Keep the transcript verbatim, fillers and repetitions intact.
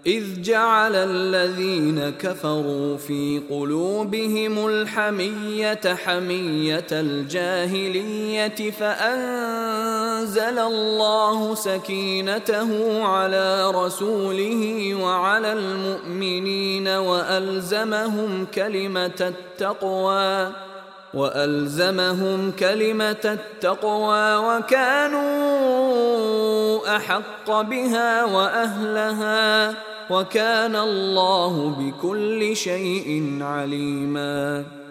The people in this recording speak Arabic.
إذ جعل الذين كفروا في قلوبهم الحمية حمية الجاهلية فأنزل الله سكينته على رسوله وعلى المؤمنين وألزمهم كلمة التقوى وألزمهم كلمة التقوى وكانوا أحق بها وأهلها وكان الله بكل شيء عليما.